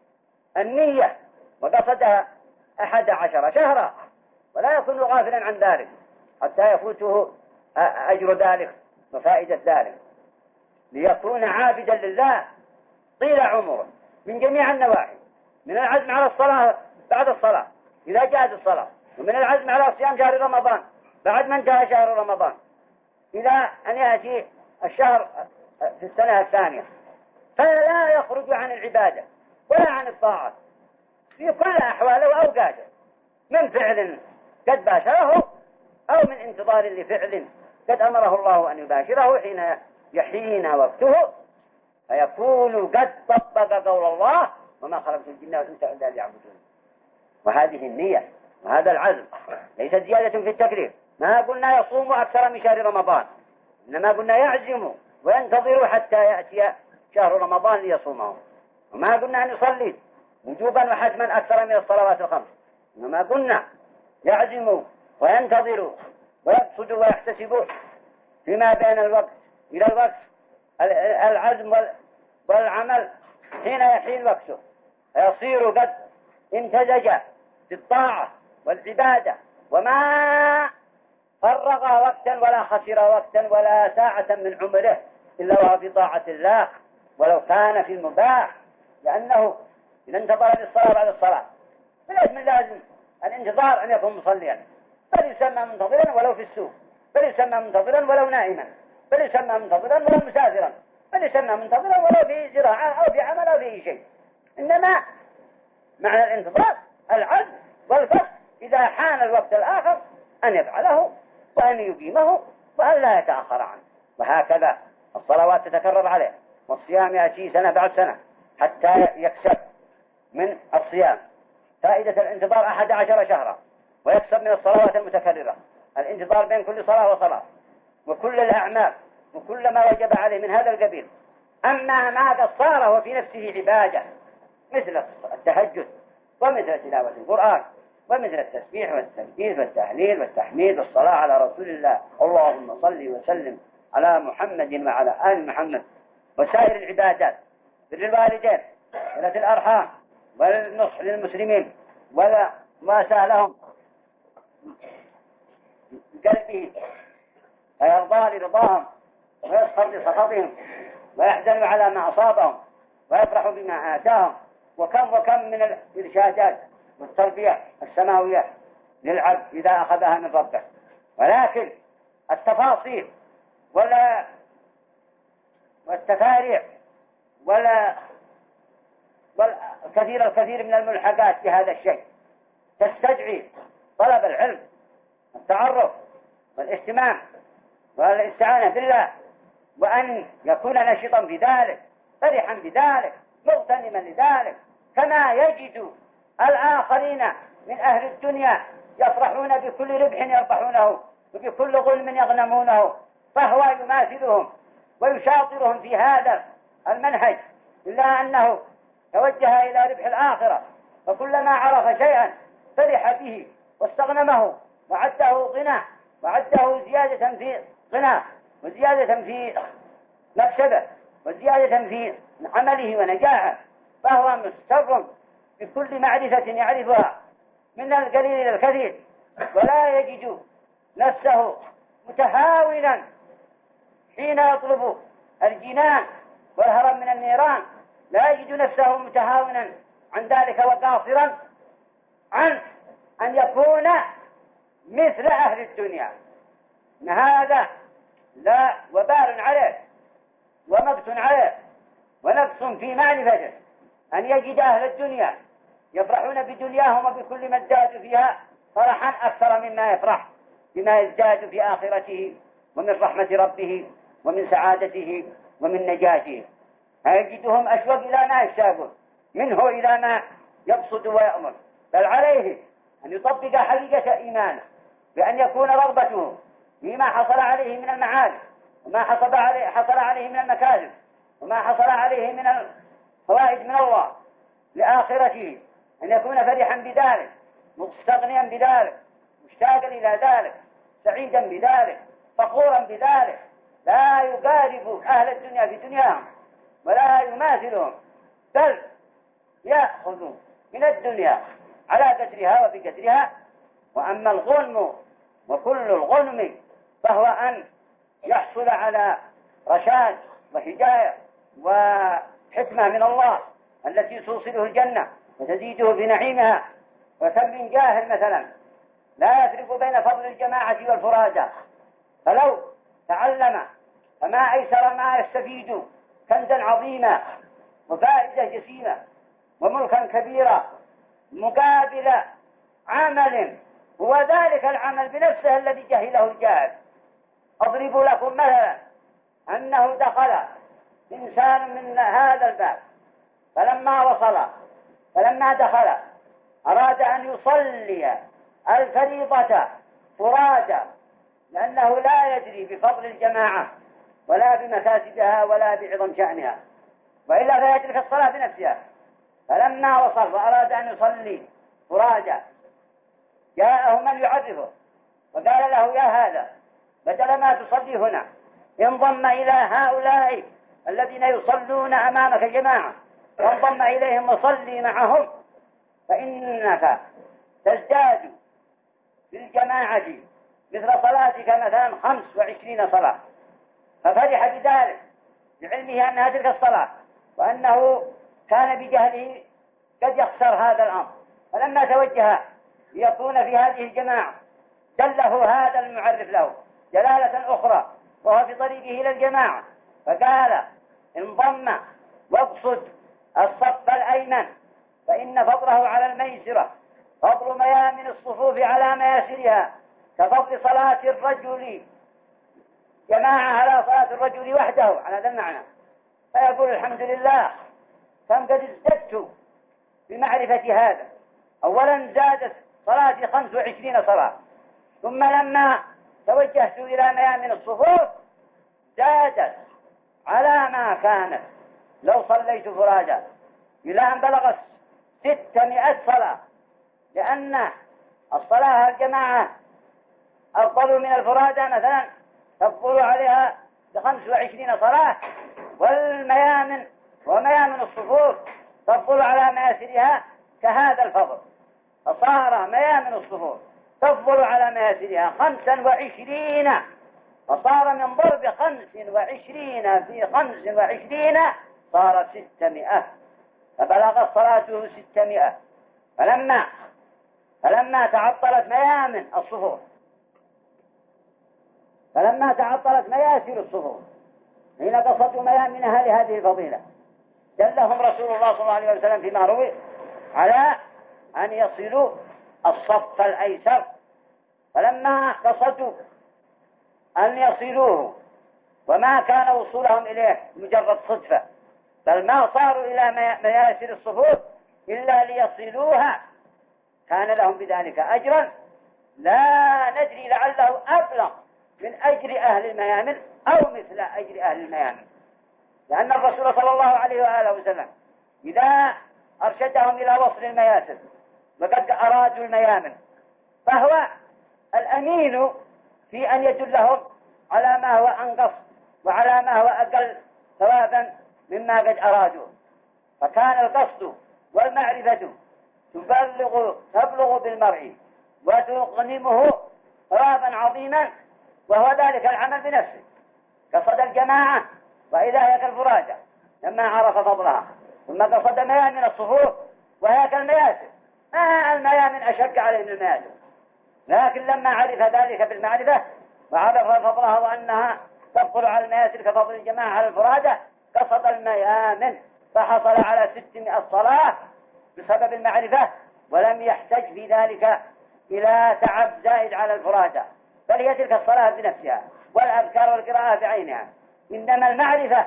النية وقصدها أحد عشر شهرا، ولا يكون غافلا عن ذلك حتى يفوته أجر ذلك وفائدة ذلك، ليكون عابدا لله طيل عمره من جميع النواحي، من العزم على الصلاة بعد الصلاة إذا جاءت الصلاة، ومن العزم على صيام شهر رمضان بعد ما انتهى شهر رمضان إلى أن يأتي الشهر في السنة الثانية، فلا يخرج عن العبادة ولا عن الطاعة في كل أحواله وأوقاته، من فعل قد باشره أو من انتظار لفعل قد أمره الله أن يباشره حين يحين وقته، فيكون قد طبق قول الله وما خلقت الجن والإنس إلا ليعبدون. وهذه النية وهذا العزم ليست زيادة في التكليف. ما قلنا يصوم أكثر من شهر رمضان، إنما قلنا يعزم وينتظر حتى يأتي شهر رمضان ليصومه. وما قلنا أن يصلي وجوبا وحتما أكثر من الصلوات الخمس، إنما قلنا يعزم وينتظر ويقصد ويحتسب فيما بين الوقت إلى الوقت العزم والعمل حين يحين وقته، فيصير قد امتزج بالطاعة والعبادة، وما فرغ وقتا ولا خسر وقتا ولا ساعة من عمره إلا وهو في طاعة الله ولو كان في المباح، لأنه إذا انتظر للصلاة بعد الصلاة فلازم لازم الانتظار أن يكون مصليا، بل يسمى منتظرا ولو في السوق، بل يسمى منتظرا ولو نائما، بل يسمى منتظرا ولو مسافرا، بل يسمى منتظرا ولو في زراعة أو في عمل أو في شيء. إنما معنى الانتظار العزم والقصد إذا حان الوقت الآخر أن يفعله وأن يقيمه وأن لا يتأخر عنه. وهكذا الصلوات تتكرر عليه، والصيام يأتي سنة بعد سنة حتى يكسب من الصيام فائدة الانتظار أحد عشر شهرا، ويكسب من الصلوات المتكررة الانتظار بين كل صلاة وصلاة وكل الأعمال وكل ما وجب عليه من هذا القبيل. أما ما قد صار هو في نفسه عبادة مثل التهجد ومثل تلاوة القرآن ومثل التسبيح والتكبير والتهليل والتحميد والصلاة على رسول الله، اللهم صل وسلم على محمد وعلى آل محمد، وسائر العبادات بر الوالدين صلة الأرحام والنصح للمسلمين ولا ما سألهم بقلبه فيرضى لرضاهم ويسخر لسخطهم ويحزن على ما أصابهم ويفرح بما آتاهم. وكم وكم من الإرشادات والتربية السماوية للعبد إذا أخذها من ربه، ولكن التفاصيل ولا والتفاريع ولا والكثير الكثير من الملحقات في هذا الشيء تستدعي طلب العلم والتعرف والاهتمام والاستعانة بالله، وأن يكون نشطا في ذلك فرحا بذلك مغتنما لذلك، كما يجد الآخرين من أهل الدنيا يفرحون بكل ربح يربحونه وبكل ظلم يغنمونه، فهو يماثلهم ويشاطرهم في هذا المنهج، إلا أنه توجه إلى ربح الآخرة، وكلما عرف شيئا فرح به واستغنمه وعده غنى وعده زيادة في غنى وزيادة في مكسبه وزيادة في عمله ونجاحه، فهو مستر بكل معرفة يعرفها من القليل إلى الكثير، ولا يجد نفسه متهاونا حين يطلب الجنان والهرب من النيران، لا يجد نفسه متهاونا عن ذلك وقاصرا عن أن يكون مثل أهل الدنيا، إن هذا لا وبال عليه ومبت عليه ونقص في معرفته، أن يجد أهل الدنيا يفرحون بدنياهم وبكل ما ازداد فيها فرحا أكثر مما يفرح بما يزداد في آخرته ومن رحمة ربه ومن سعادته ومن نجاته. يجدهم أشوق إلى ما يشتاقون منه إلى ما يقصد ويأمر، بل عليه أن يطبق حقيقة إيمانه بأن يكون رغبته فيما حصل عليه من المعارف وما حصل عليه, حصل عليه من المكاسب وما حصل عليه من الفوائد من الله لآخرته، أن يكون فرحا بذلك، مستغنيا بذلك، مشتاقا إلى ذلك، سعيدا بذلك، فخورا بذلك، لا يقارب أهل الدنيا في دنياهم ولا يماثلهم، بل يأخذ من الدنيا على قدرها وبقدرها. وأما الغنم وكل الغنم فهو أن يحصل على رشاد وهداية وحكمة من الله التي توصله الجنة وتزيده بنعيمها. وكم من جاهل مثلا لا يفرق بين فضل الجماعة والفرادى، فلو تعلم فما أيسر ما يستفيد كنزا عظيما وفائدة جسيمة وملكا كبيرا مقابل عمل هو ذلك العمل بنفسه الذي جهله الجاهل. أضرب لكم مثلا أنه دخل إنسان من هذا الباب فلما وصل فلما دخل أراد أن يصلي الفريضة فرادى لأنه لا يدري بفضل الجماعة ولا بمكاسبها ولا بعظم شأنها، وإلا فيترك الصلاة بنفسها. فلما وصل وأراد أن يصلي فرادى جاءه من يعرفه وقال له يا هذا بدل ما تصلي هنا انضم إلى هؤلاء الذين يصلون أمامك جماعة وانضم إليهم وصلي معهم، فإنك تزداد بالجماعة مثل صلاتك مثلا خمس وعشرين صلاة. ففرح بذلك بعلمه أنها تلك الصلاة وأنه كان بجهله قد يخسر هذا الأمر. فلما توجه ليكون في هذه الجماعة دله هذا المعرف له دلالة أخرى وهو في طريقه إلى الجماعة، فقال انضم واقصد الصف الأيمن فإن فضله على الميسرة فضل ميامن الصفوف على مياسرها كفضل صلاة الرجل جماعة على صلاة الرجل وحده على هذا المعنى. فيقول الحمد لله كم قد ازددت بمعرفة هذا. أولا زادت صلاتي خمس وعشرين صلاة، ثم لما توجهت إلى ميامن الصفوف زادت على ما كانت لو صليت فرادى إلى أن بلغت ستمائة صلاة، لأن الصلاة الجماعة أفضل من الفرادى مثلا تفضل عليها بخمس وعشرين صلاة، والميامن وميامن الصفوف تفضل على مياسرها كهذا الفضل، فصار ميامن الصفوف تفضل على مياسرها خمسا وعشرين، فصار من ضرب خمس وعشرين في خمس وعشرين صار ستمائة، فبلغت صلاته ستمائة. فلما فلما تعطلت ميامن الصفوف فلما تعطلت مياسر الصفوف حين قصدوا ميامنها لهذه الفضيلة دلهم رسول الله صلى الله عليه وسلم فيما روي على أن يصلوا الصف الأيسر. فلما قصدوا أن يصلوه وما كان وصولهم إليه مجرد صدفة، بل ما صاروا إلى مياسر الصفوف إلا ليصلوها كان لهم بذلك أجرا لا ندري لعله أبلغ من أجر أهل الميامن أو مثل أجر أهل الميامن، لأن الرسول صلى الله عليه وآله وسلم إذا أرشدهم إلى وصل المياسر وقد أرادوا الميامن فهو الأمين في أن يدلهم على ما هو أنقص وعلى ما هو أقل ثوابا مما قد أرادوا. فكان القصد والمعرفة تبلغ تبلغ بالمرء وتغنمه ثوابا عظيما، وهو ذلك العمل بنفسه قصد الجماعة وإذا هي كالفرادى لما عرف فضلها، ثم قصد ميامن الصفوف وهي كالمياسر، ما الميامن أشق عليه من المياسر، لكن لما عرف ذلك بالمعرفة وعرف فضلها وأنها تفضل على المياسر كفضل الجماعة على الفرادى قصد الميامن فحصل على ستمائة صلاة بسبب المعرفة، ولم يحتج في ذلك إلى تعب زائد على الفرادى، بل هي تلك الصلاة بنفسها والأذكار والقراءة بعينها. إنما المعرفة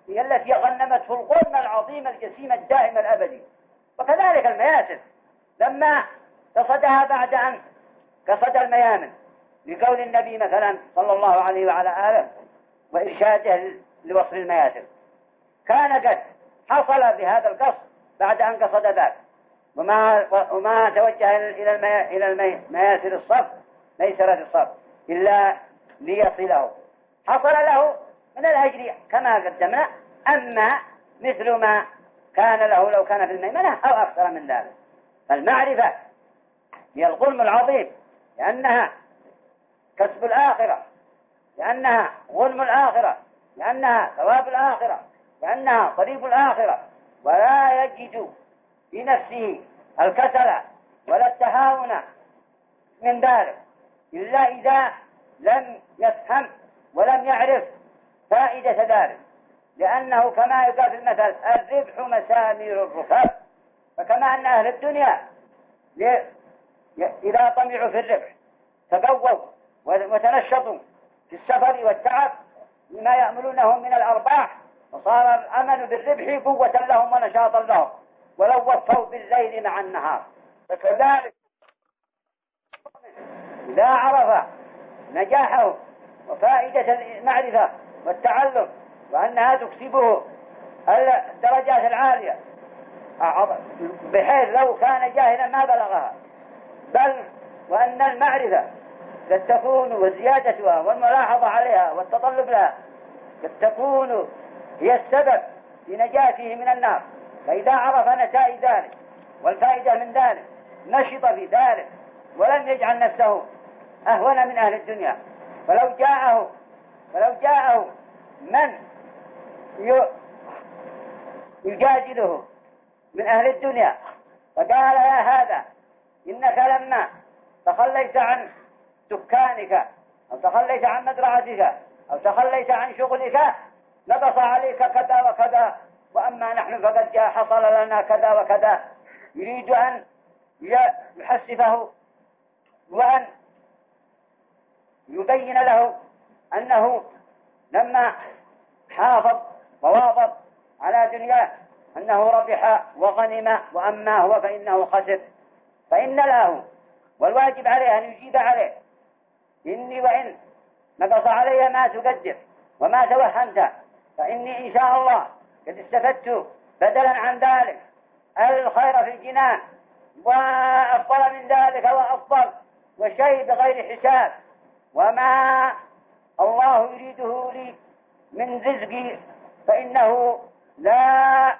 هي التي غنمته الغنم العظيم الجسيم الدائم الأبدي. وكذلك المياسر لما قصدها بعد أن قصد الميامن، لقول النبي مثلا صلى الله عليه وعلى آله وإرشاده لوصل المياسر، كان قد حصل بهذا القصد بعد أن قصد ذلك، وما, وما توجه إلى المي... إلى المياسر الصف ميسرة الصف إلا ليصله، حصل له من الأجر كما قدمنا، أما مثل ما كان له لو كان في الميمنة أو أكثر من ذلك. فالمعرفة هي الغنم العظيم، لأنها كسب الآخرة، لأنها غنم الآخرة، لأنها ثواب الآخرة، لأنها طريق الآخرة. ولا يجد في نفسه الكسل ولا التهاون من ذلك إلا إذا لم يفهم ولم يعرف فائدة ذلك، لأنه كما يقال في المثل الربح مسامير الركاب. فكما أن أهل الدنيا إذا طمعوا في الربح تقووا وتنشطوا في السفر والتعب لما يأملونه من الأرباح، وصار الأمل بالربح قوة لهم ونشاطا لهم ولو وفوا بالليل مع النهار. فكذلك إذا عرف نجاحه وفائدة المعرفة والتعلم وأنها تكسبه الدرجات العالية، بحيث لو كان جاهلا ما بلغها، بل وأن المعرفة قد تكون وزيادتها والملاحظة عليها والتطلب لها قد تكون هي السبب في نجاته من النار. فإذا عرف نتائج ذلك والفائدة من ذلك نشط في ذلك ولم يجعل نفسه أهون من أهل الدنيا. فلو جاءه فلو جاءه من يجادله من أهل الدنيا فقال يا هذا إنك لما تخليت عن دكانك أو تخليت عن مزرعتك أو تخليت عن شغلك نبص عليك كذا وكذا، وأما نحن فقد جاء حصل لنا كذا وكذا. يريد أن يحسفه وأن يبين له أنه لما حافظ وواظب على دنياه أنه ربح وغنم، وأما هو فإنه خسر. فإن له والواجب عليه أن يجيب عليه إني وإن نقص علي ما تقدر وما توهمت، فإني إن شاء الله قد استفدت بدلا عن ذلك الخير في الجنان وأفضل من ذلك وأفضل وشيء بغير حساب، وما الله يريده لي من رزقي فإنه لا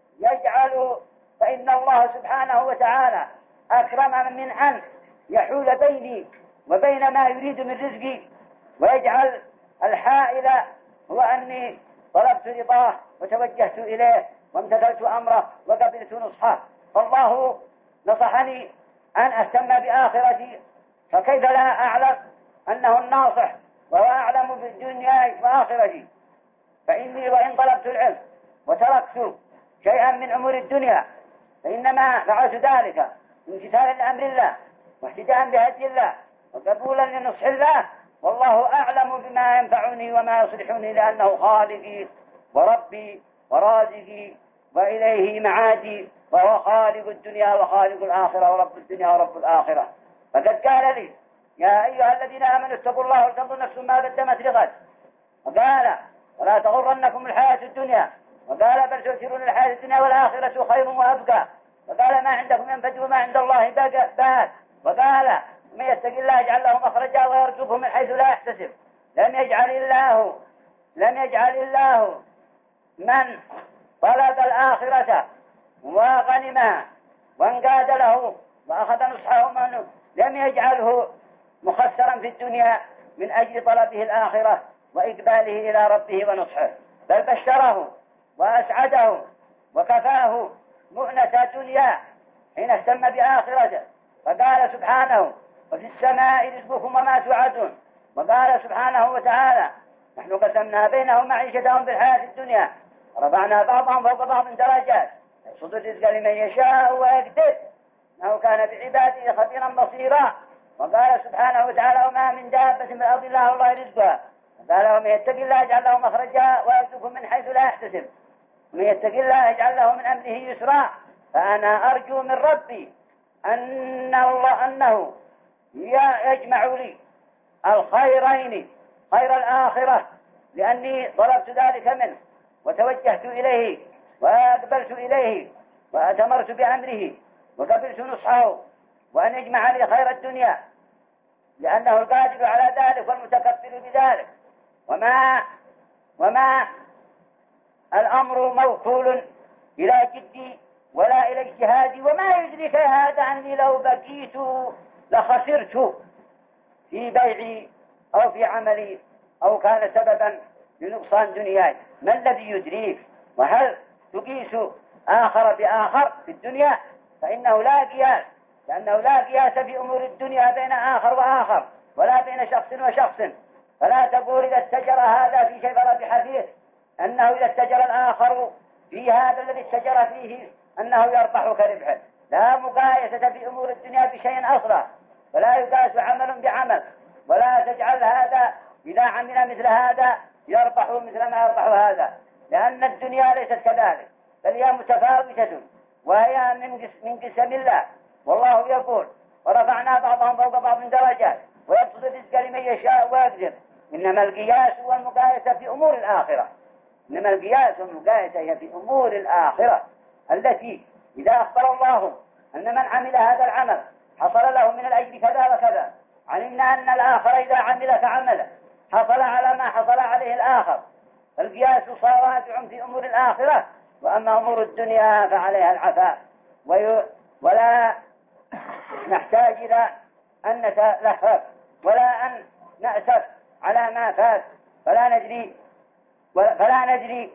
يجعل فإن الله سبحانه وتعالى أكرم من أن يحول بيني وبين ما يريد من رزقي، ويجعل الحائل هو أني طلبت رضاه وتوجهت إليه وامتثلت أمره وقبلت نصحه. فالله نصحني أن أهتم بآخرتي، فكيف لا أعلم أنه الناصح وهو أعلم بالدنيا وآخرتي. فإني وإن طلبت العلم وتركت شيئا من أمور الدنيا فإنما فعلت ذلك امتثالا لأمر الله واهتداء بهدي الله وقبولا لنصح الله، والله أعلم بما ينفعني وما يصلحني، لأنه خالقي وربي ورازقي وإليه معادي، وهو خالق الدنيا وخالق الآخرة ورب الدنيا ورب الآخرة. فقد قال لي يا أيها الذين آمنوا اتقوا الله ولتنظر نفس ما قدمت لغد، وقال ولا تغرنكم الحياة الدنيا، وقال بل تؤثرون الحياة الدنيا والآخرة خير وأبقى، وقال ما عندكم ينفد وما عند الله باق، وقال من يتق الله يجعل له مخرجا ويرزقه من حيث لا يحتسب. لم يجعل الله لم يجعل الله من طلب الآخرة وغنمها وانقاد له وأخذ نصحه منه لم يجعله مخسرا في الدنيا من أجل طلبه الآخرة وإقباله إلى ربه ونصحه، بل بشره وأسعده وكفاه مؤنة دنيا حين اهتم بآخرته. فقال سبحانه وفي السماء رزقكم وما توعدون، وقال سبحانه وتعالى نحن قسمنا بينهم معيشتهم في الحياة الدنيا ورفعنا بعضهم فوق بعض درجات يبسط الرزق لمن يشاء ويقدر إنه كان بعباده خبيرا بصيرا. وقال سبحانه وتعالى وما من دابة في الأرض إلا الله رزقها قال ومن يتق الله يجعل له مخرجا ويرزقه من حيث لا يحتسب، ومن يتق الله يجعل له من أمره يسرا. فأنا أرجو من ربي أن الله أنه يجمع لي الخيرين، خير الآخرة، لأني طلبت ذلك منه وتوجهت إليه وأقبلت إليه وأتمرت بأمره وقبلت نصحه، وأن يجمع لي خير الدنيا لأنه القادر على ذلك والمتكفل بذلك. وما وما الأمر موكول إلى جدي ولا إلى اجتهادي، وما يدرك هذا أني لو بقيت لخسرت في بيعي أو في عملي أو كان سببا لنقصان دنياي. ما الذي يدريك؟ وهل تقيس آخر بآخر في الدنيا؟ فإنه لا قياس، لأنه لا قياس في أمور الدنيا بين آخر وآخر ولا بين شخص وشخص. فلا تقول إذا استجر هذا في شيء فربح فيه أنه إذا استجر الآخر في هذا الذي استجر فيه أنه يربح كربحه. لا مقايسة في أمور الدنيا بشيء أصلا، فلا يقاس عمل بعمل، ولا تجعل هذا إذا عمل مثل هذا يربح مثل ما يربح هذا، لأن الدنيا ليست كذلك، بل هي متفاوتة وهي من قسم الله. والله يقول ورفعنا بعضهم فوق بعض درجات ويبسط الرزق لمن يشاء ويقدر. إنما القياس والمقايسة في أمور الآخرة، إنما القياس والمقايسة هي في أمور الآخرة التي إذا أخبر الله أن من عمل هذا العمل حصل له من الأجر كذا وكذا، علمنا أن الآخر إذا عمل كعمله حصل على ما حصل عليه الآخر. القياس صارع في أمور الآخرة، وأما أمور الدنيا فعليها العفاء، ولا نحتاج إلى أن نتلهف ولا أن نأسف على ما فات، فلا ندري فلا ندري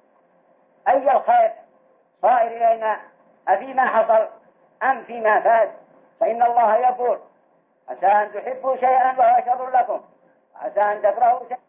أي الخير صائر إلينا أفيما حصل أم فيما فات. فإن الله يقول عسى أن تحبوا شيئا وهو شر لكم، عسى أن تكرهوا شيئا